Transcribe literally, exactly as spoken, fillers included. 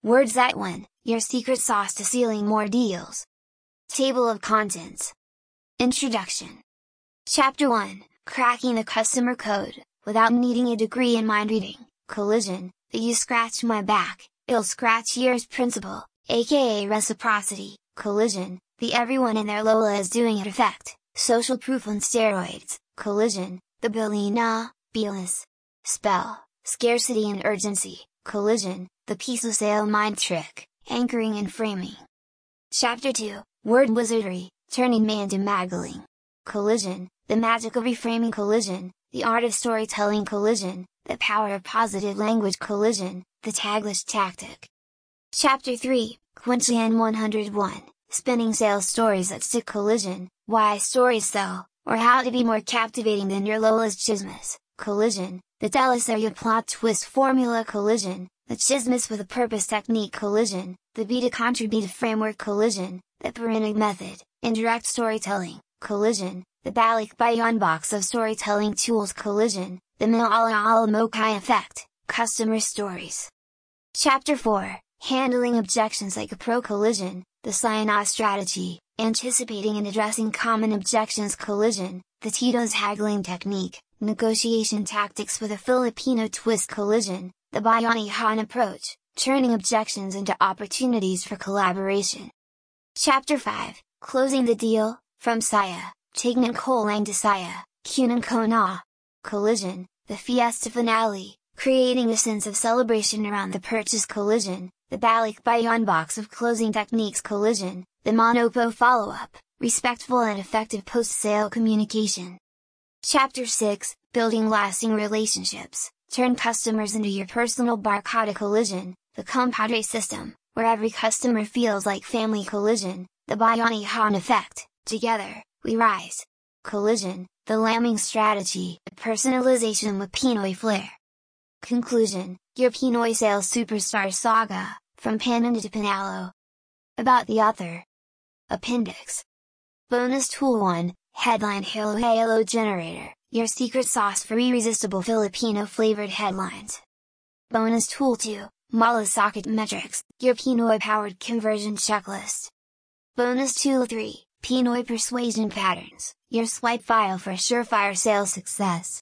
Words That Win, your secret sauce to sealing more deals. Table of Contents. Introduction. Chapter one, Cracking the Customer Code, Without Needing a Degree in Mind Reading. Collision, the You Scratch My Back, I'll Scratch Yours Principle, aka Reciprocity. Collision, the Everyone and Their Lola is Doing It Effect, Social Proof on Steroids. Collision, the Belina, Belis. Spell, Scarcity and Urgency. Collision, the Piece of Sale Mind Trick, Anchoring and Framing. Chapter two, Word Wizardry, Turning Man to Maggling. Collision, the Magic of Reframing. Collision, the Art of Storytelling. Collision, the Power of Positive Language. Collision, the Taglish Tactic. Chapter three, Quintian one oh one, Spinning Sales Stories That Stick. Collision, Why Stories Sell, or How to Be More Captivating Than Your Lola's Chismes. Collision, the Teleseria Plot Twist Formula. Collision, the Chismes with a Purpose Technique. Collision, the Beta Contributive Framework. Collision, the Perinig Method, Indirect Storytelling. Collision, the Balik Bayan Box of Storytelling Tools. Collision, the Ma'ala Al Mokai Effect, Customer Stories. Chapter four, Handling Objections Like a Pro. Collision, the Sayana Strategy, Anticipating and Addressing Common Objections. Collision, the Tito's Haggling Technique, Negotiation Tactics with a Filipino Twist. Collision, the Bayanihan Approach, Turning Objections into Opportunities for Collaboration. Chapter five, Closing the Deal, From Saya, Tignan Kolang to Saya, Kunan Kona. Collision, the Fiesta Finale, Creating a Sense of Celebration Around the Purchase. Collision, the Balik Bayan Box of Closing Techniques. Collision, the Monopo Follow-Up, Respectful and Effective Post-Sale Communication. Chapter six, Building Lasting Relationships, Turn Customers into Your Personal Barcada. Collision, the Compadre System, where every customer feels like family. Collision, the Bayanihan Effect, Together, We Rise. Collision, the Lambing Strategy, Personalization with Pinoy Flair. Conclusion, Your Pinoy Sales Superstar Saga, From Pananda to Panalo. About the author. Appendix. Bonus Tool one, Headline Halo Halo Generator, Your Secret Sauce for Irresistible Filipino Flavored Headlines. Bonus Tool two, Malasakit Metrics, Your Pinoy Powered Conversion Checklist. Bonus Tool three, Pinoy Persuasion Patterns, Your Swipe File for Surefire Sales Success.